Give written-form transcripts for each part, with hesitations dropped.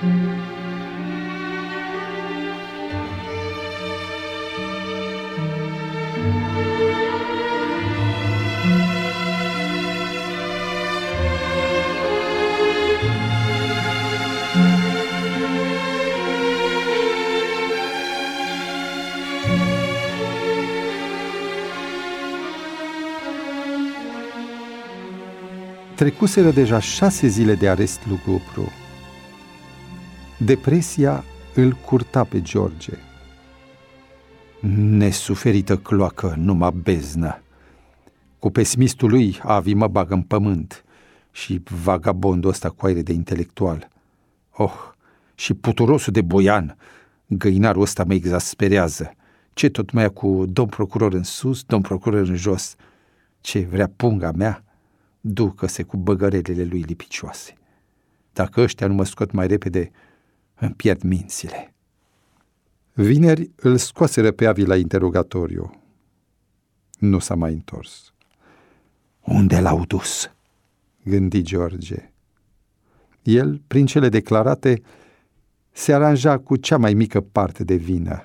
Trecuseră deja 6 zile de arest lugubru. Depresia îl curta pe George. Nesuferită cloacă, numai beznă. Cu pesimistul lui, Avi mă bagă în pământ și vagabondul ăsta cu aere de intelectual. Și puturosul de Boian, găinarul ăsta mă exasperează. Ce tot mai ia cu domn procuror în sus, domn procuror în jos. Ce vrea punga mea? Ducă-se cu băgărelele lui lipicioase. Dacă ăștia nu mă scot mai repede, îmi pierd mințile. Vineri îl scoaseră pe Avi la interogatoriu. Nu s-a mai întors. Unde l-au dus? Gândi George. El, prin cele declarate, se aranja cu cea mai mică parte de vină.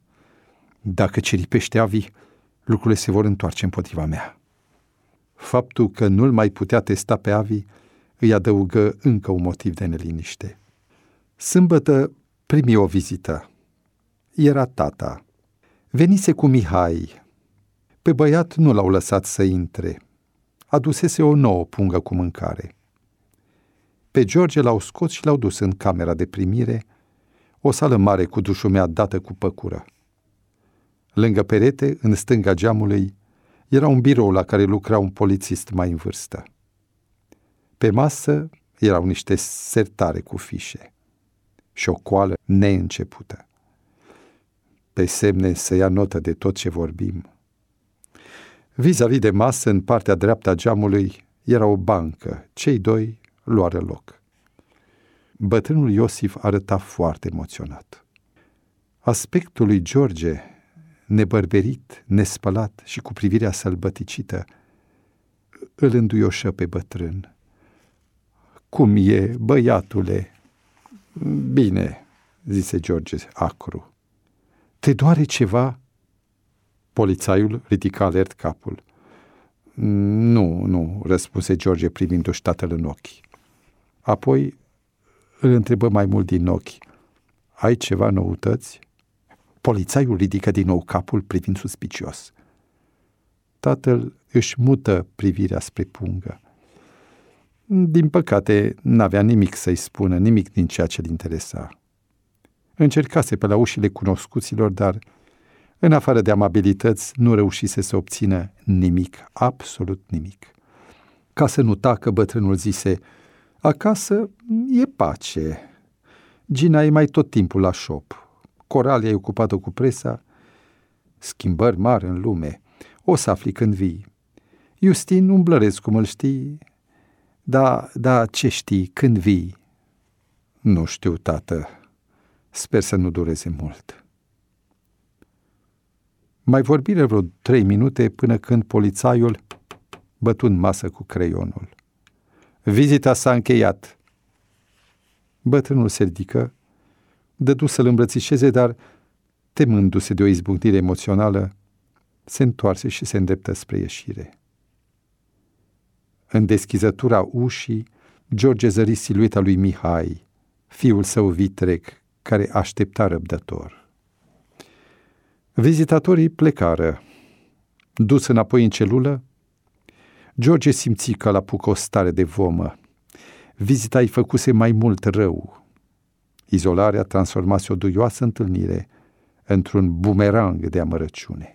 Dacă ciripește Avi, lucrurile se vor întoarce împotriva mea. Faptul că nu-l mai putea testa pe Avi îi adăugă încă un motiv de neliniște. Sâmbătă primi o vizită. Era tata. Venise cu Mihai. Pe băiat nu l-au lăsat să intre. Adusese o nouă pungă cu mâncare. Pe George l-au scos și l-au dus în camera de primire, o sală mare cu dușumea dată cu păcură. Lângă perete, în stânga geamului, era un birou la care lucra un polițist mai în vârstă. Pe masă erau niște sertare cu fișe și o coală neîncepută. Pe semne să ia notă de tot ce vorbim. Vis-a-vis de masă, în partea dreaptă a geamului, era o bancă. Cei doi luară loc. Bătrânul Iosif arăta foarte emoționat. Aspectul lui George, nebărberit, nespălat și cu privirea sălbăticită, îl înduioșă pe bătrân. Cum e, băiatule? Bine, zise George acru. Te doare ceva? Polițaiul ridica alert capul. Nu, răspunse George privindu-și tatăl în ochi. Apoi îl întrebă mai mult din ochi. Ai ceva noutăți? Polițaiul ridică din nou capul privind suspicios. Tatăl își mută privirea spre pungă. Din păcate, n-avea nimic să-i spună, nimic din ceea ce-l interesa. Încercase pe la ușile cunoscuților, dar, în afară de amabilități, nu reușise să obțină nimic, absolut nimic. Ca să nu tacă, bătrânul zise, acasă e pace. Gina e mai tot timpul la șop. Coralia e ocupată cu presa. Schimbări mari în lume. O să afli când vii. Justin umblăresc, cum îl știi. Da, ce știi, când vii? Nu știu, tată. Sper să nu dureze mult. Mai vorbire vreo 3 minute până când polițaiul bătu în masă cu creionul. Vizita s-a încheiat. Bătrânul se ridică, dădu să-l îmbrățișeze, dar, temându-se de o izbucnire emoțională, se întoarse și se îndreptă spre ieșire. În deschizătura ușii, George zări silueta lui Mihai, fiul său vitreg, care aștepta răbdător. Vizitatorii plecară. Dus înapoi în celulă, George simți că l-apucă o stare de vomă. Vizita îi făcuse mai mult rău. Izolarea transformase o duioasă întâlnire într-un bumerang de amărăciune.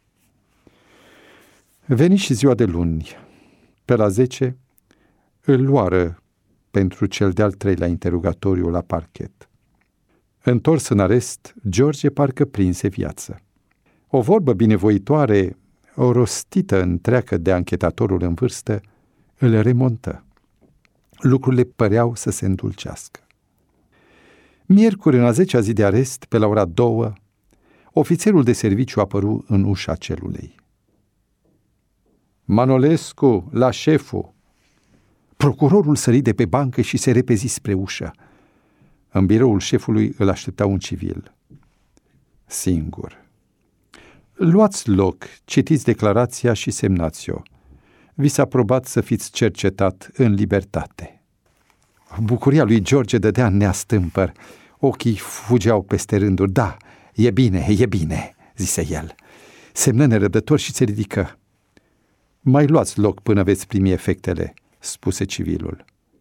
Veni și ziua de luni. Pe la 10 îl luară pentru cel de-al 3-lea interogatoriu la parchet. Întors în arest, George parcă prinse viață. O vorbă binevoitoare, o rostită întreagă de anchetatorul în vârstă, îl remontă. Lucrurile păreau să se îndulcească. Miercuri, în a 10-a zi de arest, pe la ora 2, ofițerul de serviciu apăru în ușa celulei. Manolescu, la șeful! Procurorul sări de pe bancă și se repezi spre ușă. În biroul șefului îl aștepta un civil. Singur. Luați loc, citiți declarația și semnați-o. Vi s-a aprobat să fiți cercetat în libertate. Bucuria lui George dădea în neastâmpăr. Ochii fugeau peste rânduri. Da, e bine, zise el. Semnă nerăbdător și se ridică. Mai luați loc până veți primi efectele, spuse civilul.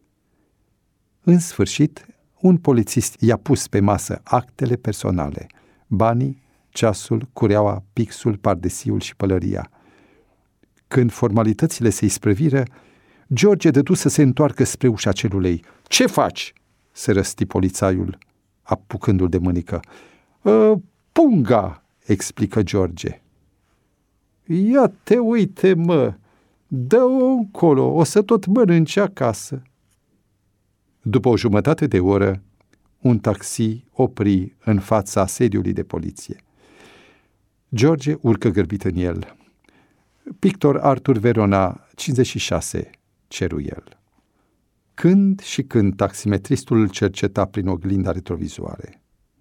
În sfârșit, un polițist i-a pus pe masă actele personale, banii, ceasul, cureaua, pixul, pardesiul și pălăria. Când formalitățile se isprăviră, George dădu să se întoarcă spre ușa celulei. Ce faci?" se răsti polițaiul, apucându-l de mânică. Punga!" explică George. Ia te uite, mă, dă-o încolo, o să tot mănânci acasă." După o jumătate de oră, un taxi opri în fața sediului de poliție. George urcă grăbit în el. Pictor Arthur Verona, 56, ceru el. Când și când taximetristul îl cerceta prin oglinda retrovizoare.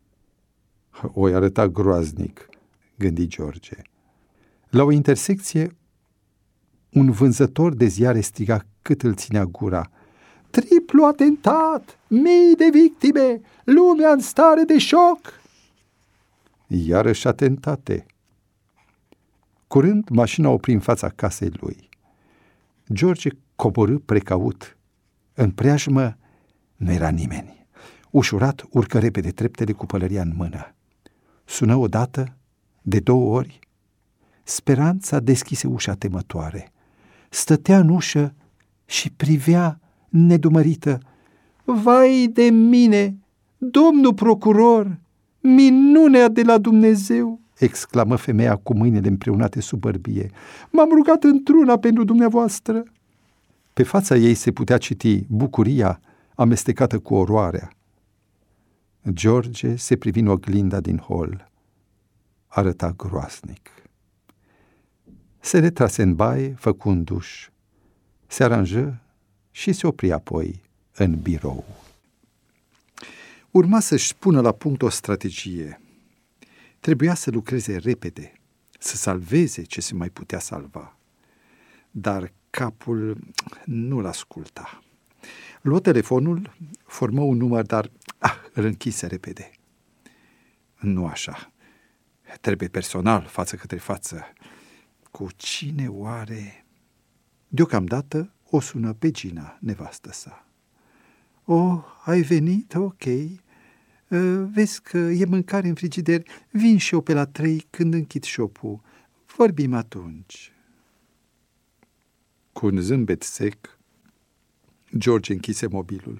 O-i arăta groaznic, gândi George. La o intersecție, un vânzător de ziare striga cât îl ținea gura. Triplu atentat! Mii de victime! Lumea în stare de șoc! Iarăși atentate. Curând, mașina opri în fața casei lui. George coborî precaut. În preajmă nu era nimeni. Ușurat urcă repede treptele cu pălăria în mână. Sună odată, de 2 ori. Speranța deschise ușa temătoare. Stătea în ușă și privea nedumărită. Vai de mine, domnul procuror, minunea de la Dumnezeu! Exclamă femeia cu mâinile împreunate sub bărbie. M-am rugat într-una pentru dumneavoastră. Pe fața ei se putea citi bucuria amestecată cu oroarea. George se privi în oglinda din hol. Arăta groaznic. Se retrase în baie, făcu un duș. Se aranjă și se opri apoi în birou. Urma să-și pună la punct o strategie. Trebuia să lucreze repede, să salveze ce se mai putea salva. Dar capul nu-l asculta. Luă telefonul, formă un număr, dar îl închise repede. Nu așa. Trebuie personal, față către față. Cu cine oare? Deocamdată o sună pe Gina, nevastă sa. Oh, ai venit? Ok. Vezi că e mâncare în frigider. Vin și eu pe la 3 când închid șopul. Vorbim atunci. Cu un zâmbet sec, George închise mobilul.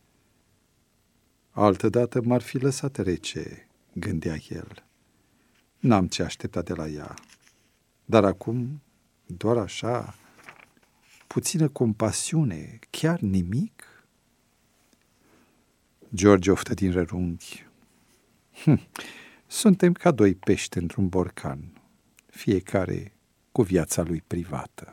Altădată m-ar fi lăsat rece, gândea el. N-am ce aștepta de la ea. Dar acum, doar așa, puțină compasiune, chiar nimic? George oftă din rărunghi. Suntem ca 2 pești într-un borcan, fiecare cu viața lui privată.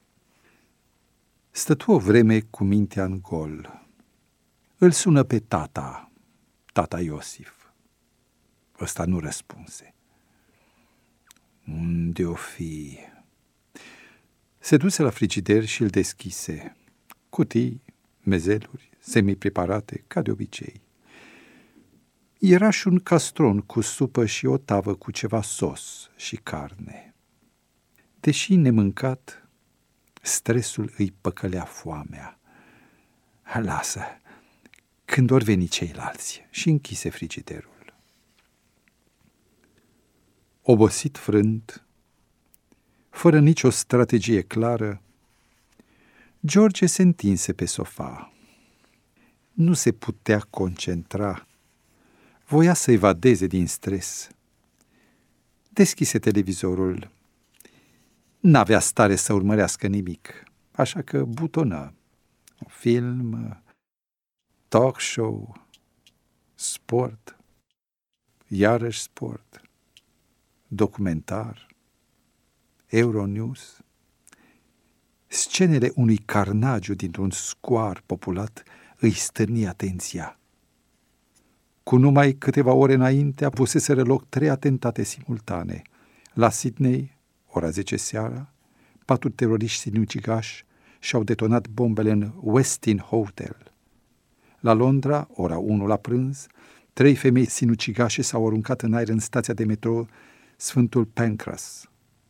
Stătu o vreme cu mintea în gol. Îl sună pe tata Iosif. Ăsta nu răspunse. Unde-o fi? Se duse la frigider și îl deschise. Cutii, mezeluri, semi-preparate, ca de obicei. Era și un castron cu supă și o tavă cu ceva sos și carne. Deși nemâncat, stresul îi păcălea foamea. Lasă, când or veni ceilalți, și închise frigiderul. Obosit frânt, fără nicio strategie clară, George se întinse pe sofa. Nu se putea concentra. Voia să evadeze din stres. Deschise televizorul. N-avea stare să urmărească nimic, așa că butonă. Un film, talk show, sport, iarăși sport, documentar, Euronews. Scenele unui carnagiu dintr-un scoar populat îi stârni atenția. Cu numai câteva ore înainte avuseseră loc 3 atentate simultane. La Sydney, ora 10 seara, 4 teroriști sinucigași și-au detonat bombele în Westin Hotel. La Londra, ora 1 la prânz, 3 femei sinucigașe s-au aruncat în aer în stația de metrou Sfântul Pancras.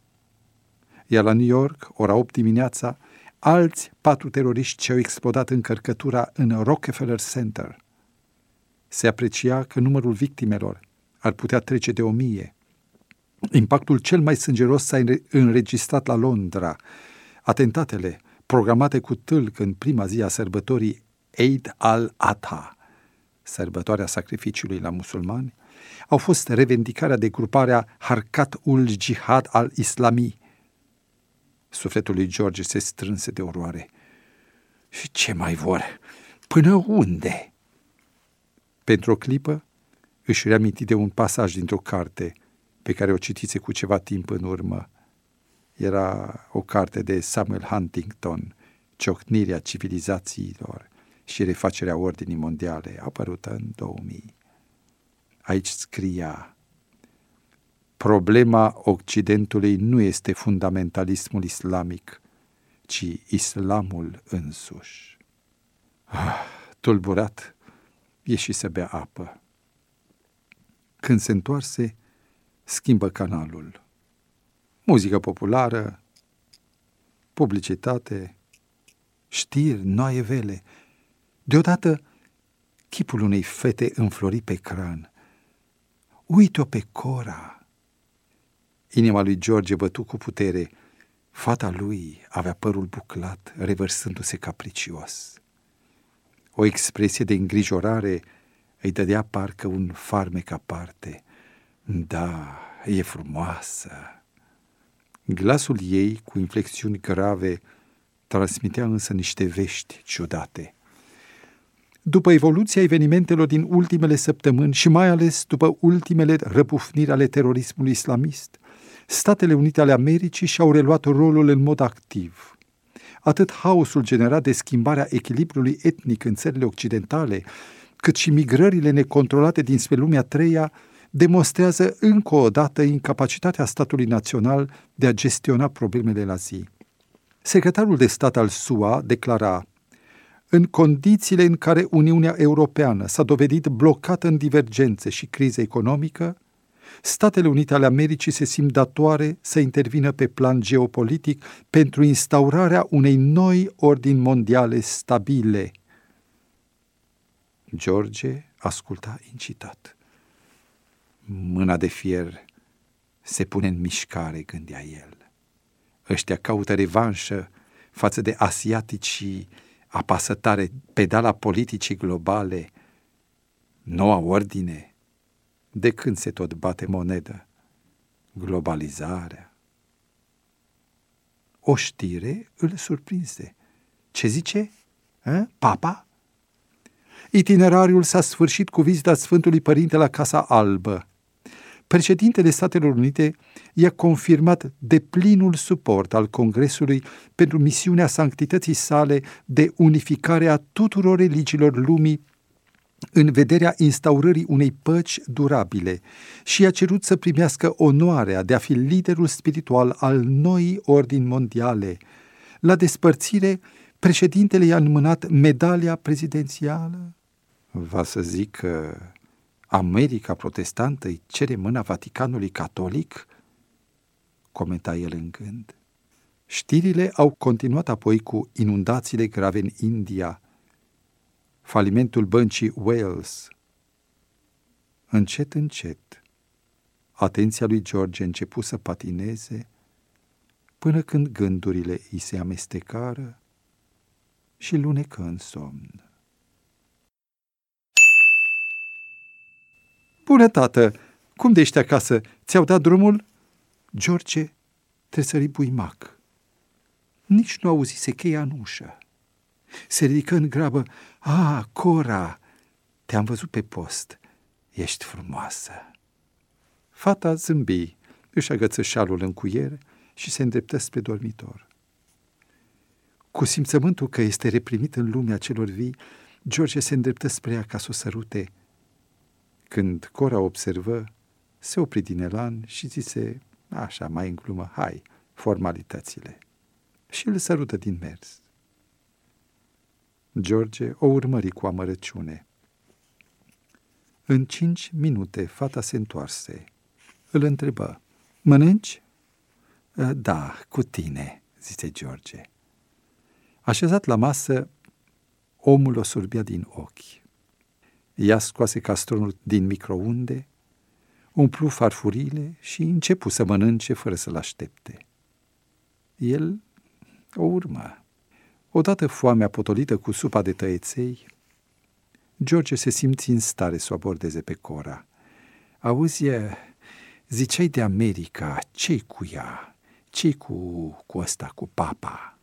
Iar la New York, ora 8 dimineața, alți 4 teroriști ce-au explodat încărcătura în Rockefeller Center. Se aprecia că numărul victimelor ar putea trece de 1000. Impactul cel mai sângeros s-a înregistrat la Londra. Atentatele, programate cu tâlc în prima zi a sărbătorii Eid al-Adha, sărbătoarea sacrificiului la musulmani, au fost revendicarea de gruparea Harkat ul Jihad al-Islami. Sufletul lui George se strânse de oroare. Și ce mai vor? Până unde? Pentru o clipă își reaminti de un pasaj dintr-o carte pe care o citise cu ceva timp în urmă. Era o carte de Samuel Huntington, Ciocnirea civilizațiilor și refacerea ordinii mondiale, apărută în 2000. Aici scria: problema Occidentului nu este fundamentalismul islamic, ci islamul însuși. Tulburat, ieși să bea apă. Când se întoarse, schimbă canalul. Muzică populară, publicitate, știri, noaie vele. Deodată, chipul unei fete înflori pe ecran. Uite-o pe Cora! Inima lui George bătu cu putere. Fata lui avea părul buclat, revărsându-se capricios. O expresie de îngrijorare îi dădea parcă un farmec aparte. Da, e frumoasă. Glasul ei, cu inflexiuni grave, transmitea însă niște vești ciudate. După evoluția evenimentelor din ultimele săptămâni și mai ales după ultimele răbufniri ale terorismului islamist, Statele Unite ale Americii și-au reluat rolul în mod activ. Atât haosul generat de schimbarea echilibrului etnic în țările occidentale, cât și migrările necontrolate dinspre lumea a treia demonstrează încă o dată incapacitatea statului național de a gestiona problemele la zi. Secretarul de stat al SUA declara: în condițiile în care Uniunea Europeană s-a dovedit blocată în divergențe și criză economică, Statele Unite ale Americii se simt datoare să intervină pe plan geopolitic pentru instaurarea unei noi ordini mondiale stabile. George asculta incitat. Mâna de fier se pune în mișcare, gândea el. Ăștia caută revanșă față de asiatici și apasătare, pedala politicii globale, noua ordine. De când se tot bate monedă? Globalizarea. O știre îl surprinse. Ce zice? Papa? Itinerariul s-a sfârșit cu vizita Sfântului Părinte la Casa Albă. Președintele Statelor Unite i-a confirmat deplinul suport al Congresului pentru misiunea sanctității sale de unificare a tuturor religiilor lumii în vederea instaurării unei păci durabile și i-a cerut să primească onoarea de a fi liderul spiritual al noii ordini mondiale. La despărțire, președintele i-a înmânat medalia prezidențială. Va să zic că America protestantă îi cere mâna Vaticanului catolic? Comenta el în gând. Știrile au continuat apoi cu inundațiile grave în India, falimentul băncii Wales. Încet, încet, atenția lui George începu să patineze până când gândurile îi se amestecară și lunecă în somn. Bună, tată! Cum de ești acasă? Ți-au dat drumul? George tresări buimac. Nici nu auzise cheia în ușă. Se ridică în grabă. Cora, te-am văzut pe post. Ești frumoasă. Fata zâmbi, își agăță șalul în cuier și se îndreptă spre dormitor. Cu simțământul că este reprimit în lumea celor vii, George se îndreptă spre ea ca să o sărute. Când Cora observă, se opri din elan și zise, așa, mai în glumă, hai, formalitățile. Și îl sărută din mers. George o urmări cu amărăciune. În 5 minute fata se întoarse. Îl întrebă, mănânci? Da, cu tine, zise George. Așezat la masă, omul o surbea din ochi. Ea scoase castronul din microunde, umplu farfurile și începu să mănânce fără să-l aștepte. El o urmă. Odată foamea potolită cu supa de tăieței, George se simți în stare să o abordeze pe Cora. Auzi, ziceai de America, ce-i cu ea? Ce-i cu ăsta, cu papa?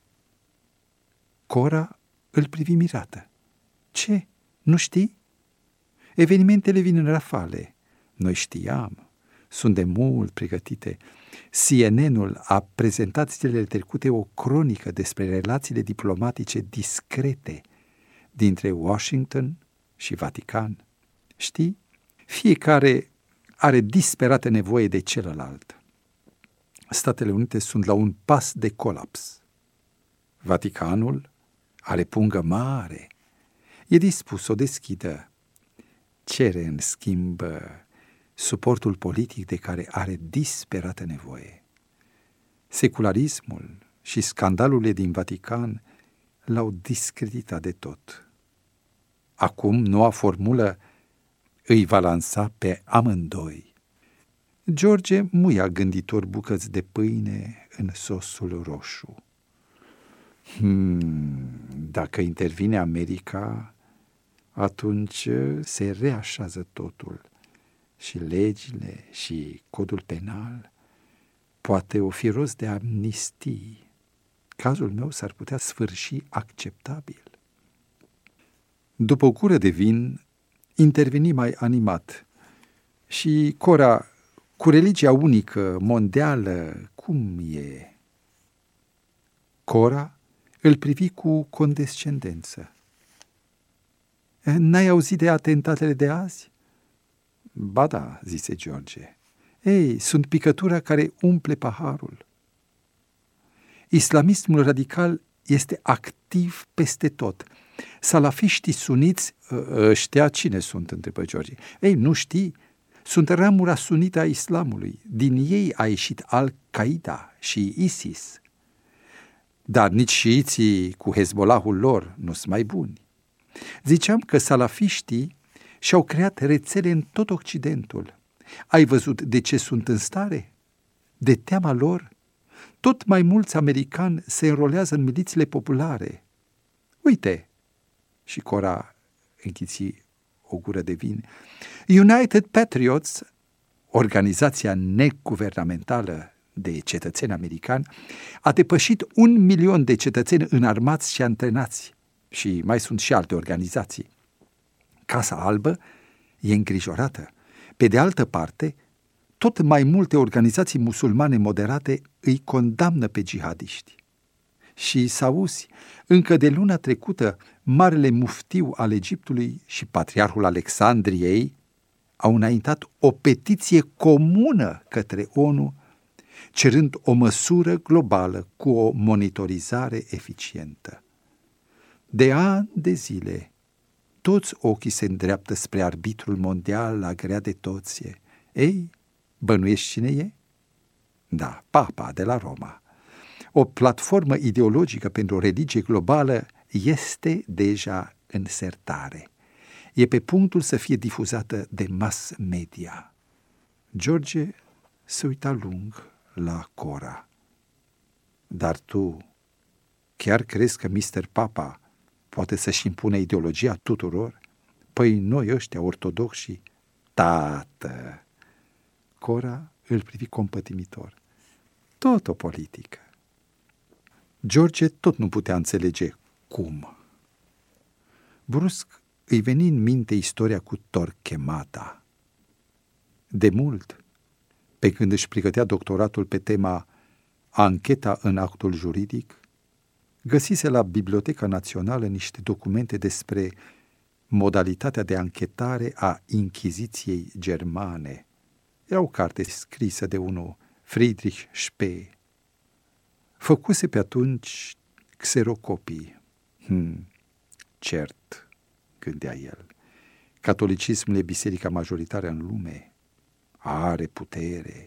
Cora îl privi mirată. Ce? Nu știi? Evenimentele vin în rafale. Noi știam. Sunt de mult pregătite. CNN-ul a prezentat zilele trecute o cronică despre relațiile diplomatice discrete dintre Washington și Vatican. Știi? Fiecare are disperată nevoie de celălalt. Statele Unite sunt la un pas de colaps. Vaticanul are pungă mare. E dispus să o deschidă. Cere, în schimb, suportul politic de care are disperată nevoie. Secularismul și scandalurile din Vatican l-au discreditat de tot. Acum, noua formulă îi va lansa pe amândoi. George muia gânditor bucăți de pâine în sosul roșu. Dacă intervine America, atunci se reașează totul. Și legile și codul penal, poate o fi rost de amnistii. Cazul meu s-ar putea sfârși acceptabil. După o cură de vin, interveni mai animat. Și Cora, cu religia unică, mondială, cum e? Cora îl privi cu condescendență. N-ai auzit de atentatele de azi? Ba da, zise George. Ei, sunt picătura care umple paharul. Islamismul radical este activ peste tot. Salafiștii suniți, ăștia cine sunt, întrebă George. Ei, nu știi? Sunt ramura sunită a islamului. Din ei a ieșit Al-Qaeda și ISIS. Dar nici șiiții cu Hezbollahul lor nu sunt mai buni. Ziceam că salafiștii și-au creat rețele în tot Occidentul. Ai văzut de ce sunt în stare? De teama lor. Tot mai mulți americani se înrolează în milițiile populare. Uite, și Cora închiți o gură de vin, United Patriots, organizația neguvernamentală de cetățeni americani, a depășit 1 milion de cetățeni înarmați și antrenați. Și mai sunt și alte organizații. Casa Albă e îngrijorată. Pe de altă parte, tot mai multe organizații musulmane moderate îi condamnă pe jihadiști. Și s-auzi, încă de luna trecută, marele muftiu al Egiptului și patriarhul Alexandriei au înaintat o petiție comună către ONU, cerând o măsură globală cu o monitorizare eficientă. De ani de zile, toți ochii se îndreaptă spre arbitrul mondial la grea de toție. Ei, bănuiești cine e? Da, Papa de la Roma. O platformă ideologică pentru o religie globală este deja în sertare. E pe punctul să fie difuzată de mass media. George se uita lung la Cora. Dar tu chiar crezi că Mr. Papa poate să-și impune ideologia tuturor? Păi noi ăștia ortodoxi, tată! Cora îl privi compătimitor. Tot o politică. George tot nu putea înțelege cum. Brusc îi veni în minte istoria cu Torquemada. De mult, pe când își pregătea doctoratul pe tema Ancheta în actul juridic, găsise la Biblioteca Națională niște documente despre modalitatea de anchetare a Inchiziției germane. Era o carte scrisă de unul Friedrich Spee. Făcuse pe atunci xerocopii. Cert, gândea el, catolicismul e biserica majoritară în lume. Are putere.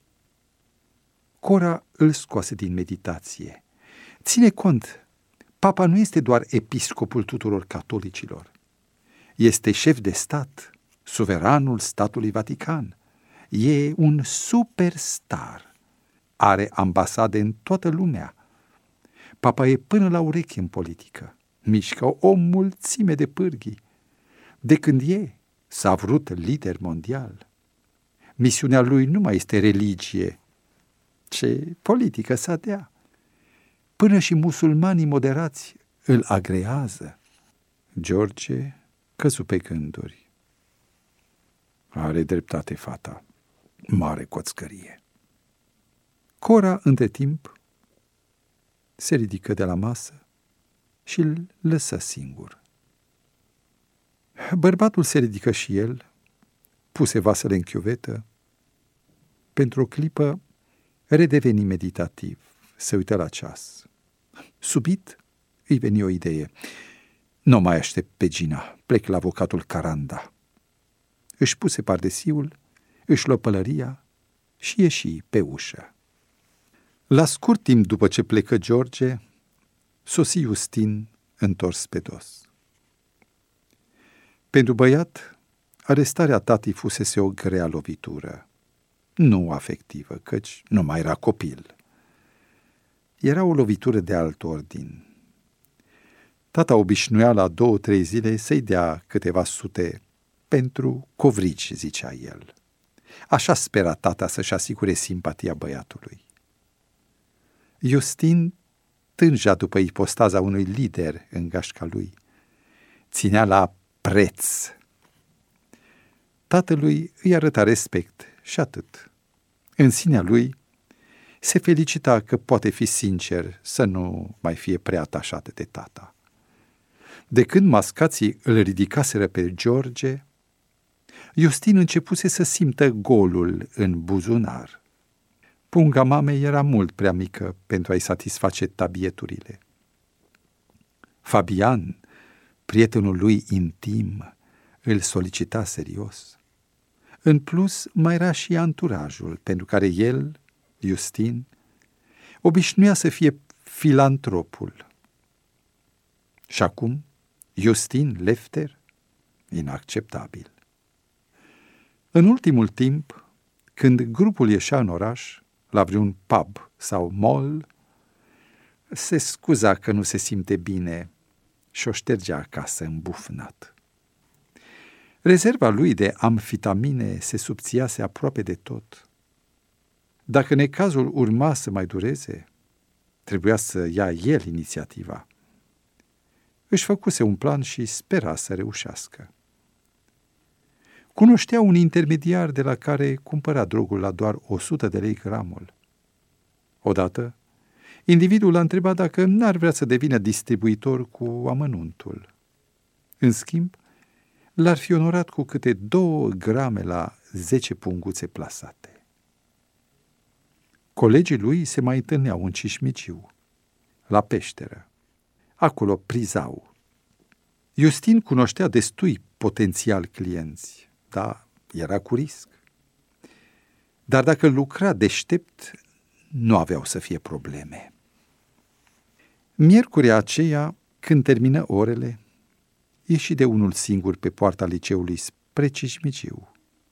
Cora îl scoase din meditație. Ține cont, papa nu este doar episcopul tuturor catolicilor. Este șef de stat, suveranul statului Vatican. E un superstar. Are ambasade în toată lumea. Papa e până la ureche în politică. Mișcă o mulțime de pârghii. De când s-a vrut lider mondial. Misiunea lui nu mai este religie, ci politică să dea. Până și musulmanii moderați îl agrează. George căzu pe gânduri. Are dreptate fata. Mare coțcărie. Cora, între timp, se ridică de la masă și îl lăsă singur. Bărbatul se ridică și el, puse vasele în chiuvetă. Pentru o clipă redeveni meditativ, se uită la ceas. Subit îi veni o idee. Nu mai aștept pe Gina, plec la avocatul Caranda. Își puse pardesiul, își luă pălăria și ieși pe ușă. La scurt timp după ce plecă George, sosi Justin întors pe dos. Pentru băiat, arestarea tatii fusese o grea lovitură. Nu afectivă, căci nu mai era copil. Era o lovitură de alt ordin. Tata obișnuia la 2-3 zile să-i dea câteva sute pentru covrigi, zicea el. Așa spera tata să-și asigure simpatia băiatului. Justin tângea după ipostaza unui lider în gașca lui. Ținea la preț. Tatălui îi arăta respect și atât. În sinea lui se felicita că poate fi sincer, să nu mai fie prea atașat de tata. De când mascații îl ridicaseră pe George, Justin începuse să simtă golul în buzunar. Punga mamei era mult prea mică pentru a-i satisface tabieturile. Fabian, prietenul lui intim, îl solicita serios. În plus, mai era și anturajul, pentru care el, Justin, obișnuia să fie filantropul. Și acum, Justin Lefter? Inacceptabil. În ultimul timp, când grupul ieșea în oraș, la vreun pub sau mall, se scuza că nu se simte bine și o ștergea acasă îmbufnat. Rezerva lui de amfitamine se subțiase aproape de tot. Dacă necazul urma să mai dureze, trebuia să ia el inițiativa. Își făcuse un plan și spera să reușească. Cunoștea un intermediar de la care cumpăra drogul la doar 100 de lei gramul. Odată, individul l-a întrebat dacă n-ar vrea să devină distribuitor cu amănuntul. În schimb, l-ar fi onorat cu câte 2 grame la 10 punguțe plasate. Colegii lui se mai întâlneau în Cișmiciu, la peșteră. Acolo prizau. Justin cunoștea destui potențial clienți, dar era cu risc. Dar dacă lucra deștept, nu aveau să fie probleme. Miercurea aceea, când termină orele, ieși de unul singur pe poarta liceului spre Cișmiciu.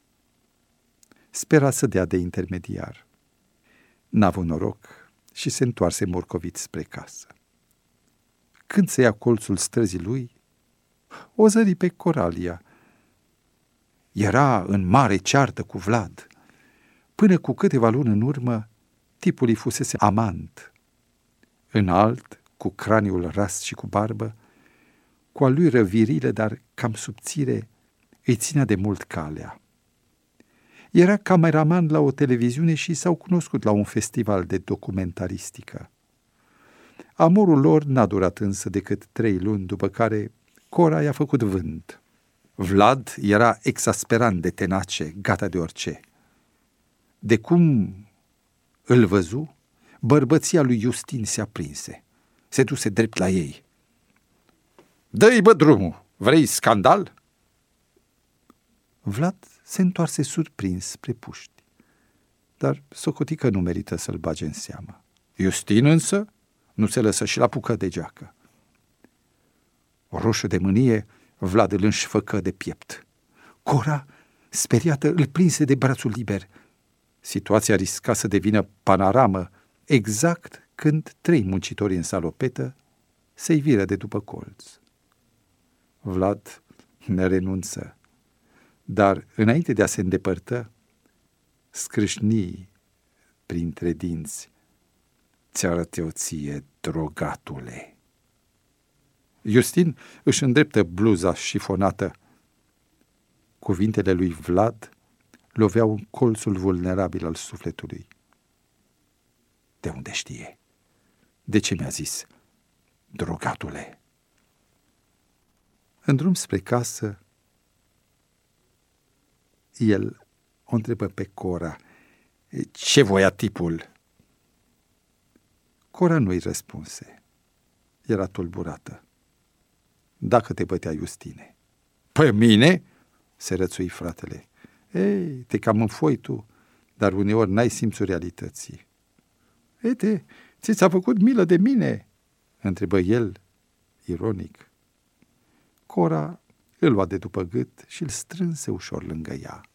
Spera să dea de intermediar. N-a avut noroc și se întoarse morcovit spre casă. Când se ia colțul străzii lui, o zări pe Coralia. Era în mare ceartă cu Vlad. Până cu câteva luni în urmă, tipul îi fusese amant. Înalt, cu craniul ras și cu barbă, cu a lui răvirile, dar cam subțire, îi ținea de mult calea. Era cameraman la o televiziune și s-au cunoscut la un festival de documentaristică. Amorul lor n-a durat însă decât 3 luni, după care Cora i-a făcut vânt. Vlad era exasperant de tenace, gata de orice. De cum îl văzu, bărbăția lui Justin se aprinse. Se duse drept la ei. Dă-i, bă, drumul! Vrei scandal? Vlad se întoarse surprins spre puști, dar socoti că nu merită să-l bage în seamă. Justin însă nu se lăsă și la apucă de geacă. Roșu de mânie, Vlad îl înșfăcă de piept. Cora, speriată, îl prinse de brațul liber. Situația risca să devină panoramă exact când 3 muncitori în salopetă se-i viră de după colț. Vlad ne renunță, dar înainte de a se îndepărtă, scrâșni printre dinți: ți arăt-o ție, drogatule. Justin își îndreptă bluza șifonată. Cuvintele lui Vlad loveau în colțul vulnerabil al sufletului. De unde știe? De ce mi-a zis drogatule? În drum spre casă, el o întrebă pe Cora: ce voia tipul? Cora nu-i răspunse. Era tulburată. Dacă te bătea, Justine. Pe mine? Se rățui fratele. Ei, te cam înfoi tu, dar uneori n-ai simțul realității. Ete, ți s-a făcut milă de mine? Întrebă el, ironic. Cora îl lua de după gât și îl strânse ușor lângă ea.